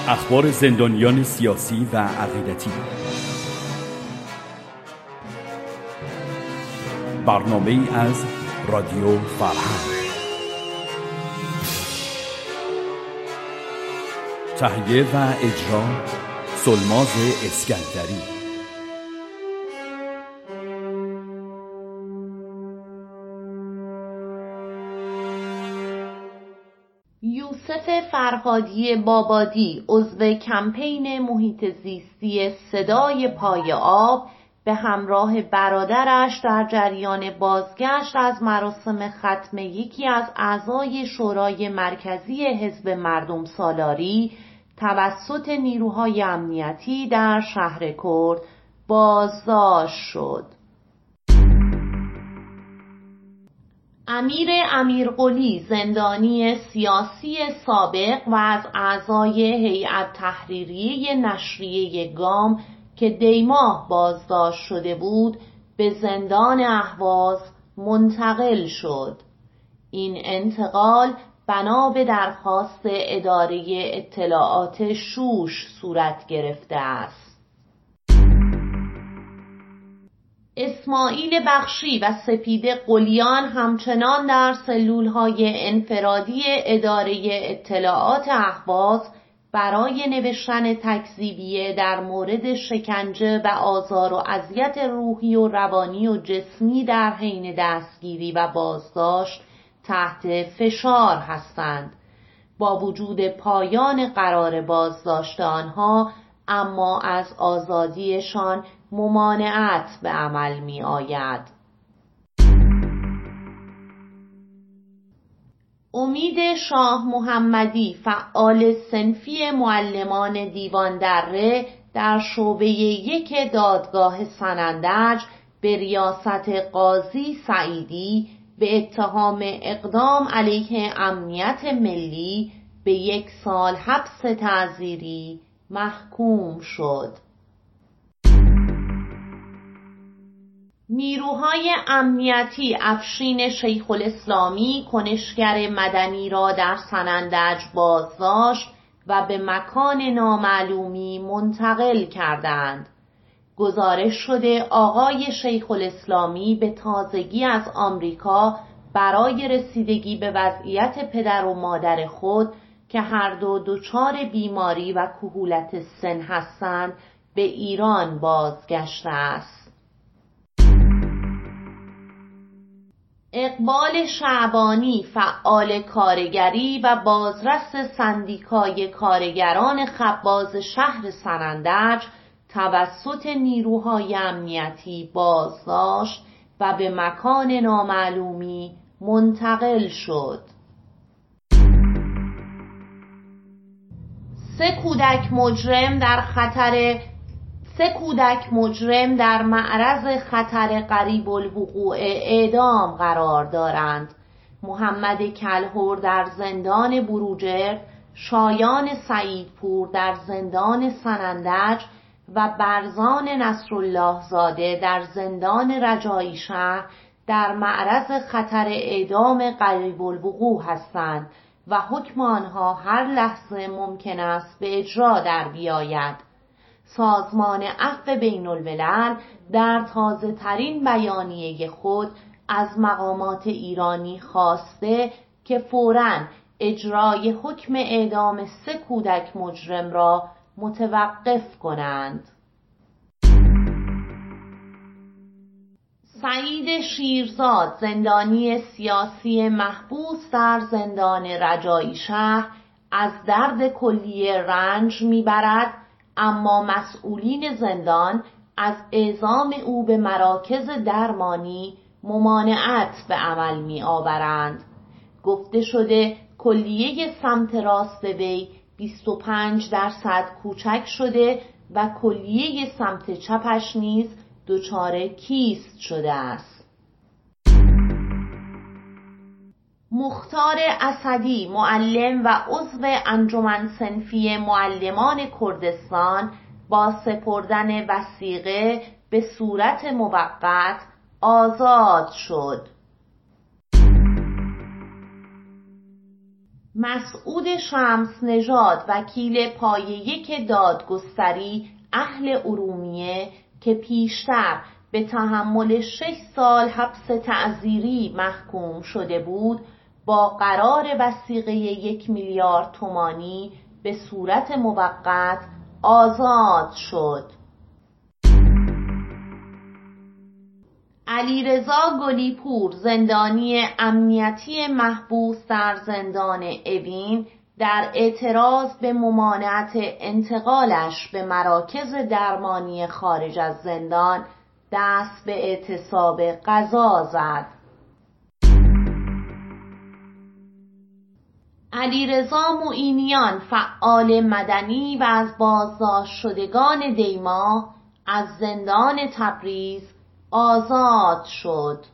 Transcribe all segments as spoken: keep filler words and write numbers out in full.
اخبار زندانیان سیاسی و عقیدتی. برنامه‌ای از رادیو فرهنگ. تهیه و اجرا سلماز اسکندری. یوسف فرهادی بابادی، عضو کمپین محیط زیستی صدای پای آب، به همراه برادرش در جریان بازگشت از مراسم ختم یکی از اعضای شورای مرکزی حزب مردم سالاری توسط نیروهای امنیتی در شهر کرد بازداشت شد. امیر امیرقلی، زندانی سیاسی سابق و از اعضای هیئت تحریریه نشریه گام که دیماه بازداشت شده بود، به زندان اهواز منتقل شد. این انتقال بنا به درخواست اداره اطلاعات شوش صورت گرفته است. اسماعیل بخشی و سپید قلیان همچنان در سلولهای انفرادی اداره اطلاعات اهواز برای نوشتن تکذیبیه در مورد شکنجه و آزار و اذیت روحی و روانی و جسمی در حین دستگیری و بازداشت تحت فشار هستند. با وجود پایان قرار بازداشت آنها، اما از آزادیشان ممانعت به عمل می آید. امید شاه محمدی، فعال صنفی معلمان دیوان دره در شعبه یک دادگاه سنندج، به ریاست قاضی سعیدی به اتهام اقدام علیه امنیت ملی به یک سال حبس تعزیری محکوم شد. نیروهای امنیتی افشین شیخ الاسلامی، کنشگر مدنی را در سنندج بازداشت و به مکان نامعلومی منتقل کردند. گزارش شده آقای شیخ الاسلامی به تازگی از آمریکا برای رسیدگی به وضعیت پدر و مادر خود که هر دو دچار بیماری و کهولت سن هستند به ایران بازگشته است. اقبال شعبانی، فعال کارگری و بازرس سندیکای کارگران خباز شهر سنندج، توسط نیروهای امنیتی بازداشت و به مکان نامعلومی منتقل شد. سه کودک مجرم در خطر سه کودک مجرم در معرض خطر قریب الوقوع اعدام قرار دارند. محمد کلهر در زندان بروجرد، شایان سعیدپور در زندان سنندج و برزان نصرالله زاده در زندان رجایی شهر در معرض خطر اعدام قریب الوقوع هستند و حکم آنها هر لحظه ممکن است به اجرا در بیاید. سازمان عفو بین الملل در تازه ترین بیانیه خود از مقامات ایرانی خواسته که فوراً اجرای حکم اعدام سه کودک مجرم را متوقف کنند. سعید شیرزاد، زندانی سیاسی محبوس در زندان رجایی شهر، از درد کلیه رنج میبرد، اما مسئولین زندان از اعزام او به مراکز درمانی ممانعت به عمل می آورند. گفته شده کلیه سمت راست وی بیست و پنج درصد کوچک شده و کلیه سمت چپش نیز دچار کیست شده است. مختار اسدی، معلم و عضو انجمن صنفی معلمان کردستان، با سپردن وثیقه به صورت موقت آزاد شد. مسعود شمس نژاد وکیل پایه یک دادگستری اهل ارومیه که پیشتر به تحمل شش سال حبس تعزیری محکوم شده بود، با قرار وثیقه یک میلیارد تومانی به صورت موقت آزاد شد. علیرضا گلیپور، زندانی امنیتی محبوس در زندان اوین، در اعتراض به ممانعت انتقالش به مراکز درمانی خارج از زندان دست به اعتصاب غذا زد. علیرضا معینیان، فعال مدنی و از بازداشت شدگان دیما، از زندان تبریز آزاد شد.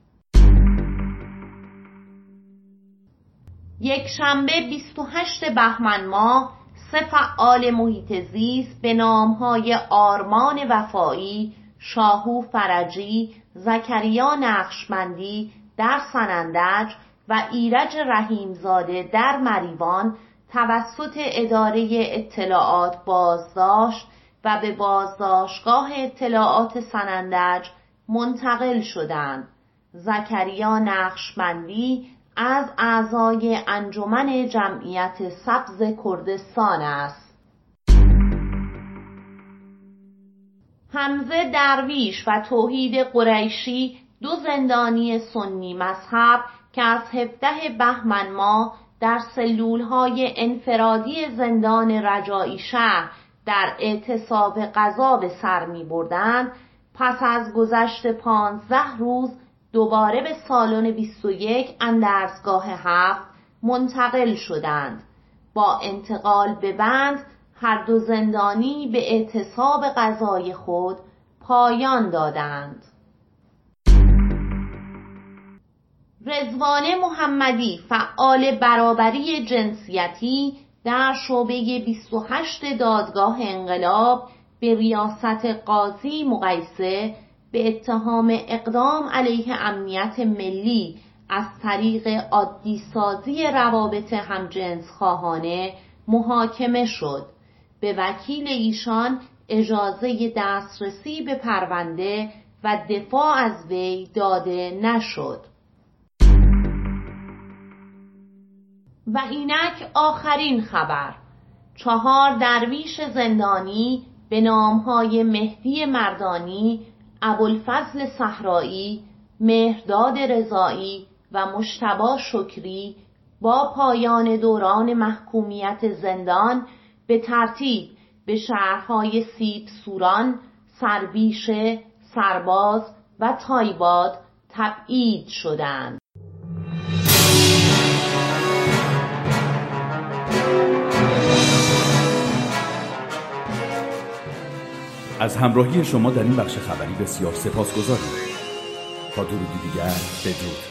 یک شنبه بیست و هشتم بهمن ماه سه فعال محیط زیست به نامهای آرمان وفایی، شاهو فرجی، زکریا نقشبندی در سنندج و ایرج رحیمزاده در مریوان توسط اداره اطلاعات بازداشت و به بازداشتگاه اطلاعات سنندج منتقل شدند. زکریا نقشبندی از اعضای انجمن جمعیت سبز کردستان است. حمزه درویش و توحید قریشی، دو زندانی سنی مذهب که از هفدهم بهمن ماه در سلولهای انفرادی زندان رجایی شهر در اعتصاب غذا به سر می بردند، پس از گذشت پانزده روز دوباره به سالن بیست و یک اندرزگاه هفت منتقل شدند. با انتقال به بند هر دو زندانی به اعتصاب غذای خود پایان دادند. رضوان محمدی، فعال برابری جنسیتی در شعبه بیست و هشت دادگاه انقلاب، به ریاست قاضی مقیسه به اتهام اقدام علیه امنیت ملی از طریق عادی سازی روابط همجنس خواهانه محاکمه شد. به وکیل ایشان اجازه دسترسی به پرونده و دفاع از وی داده نشد. و اینک آخرین خبر. چهار درویش زندانی به نامهای مهدی مردانی، ابوالفضل صحرایی، مهرداد رضایی و مجتبی شکری با پایان دوران محکومیت زندان به ترتیب به شهرهای سیب سوران، سربیشه، سرباز و تایباد تبعید شدند. از همراهی شما در این بخش خبری بسیار سپاسگزاریم. تا درودی دیگر بدرود.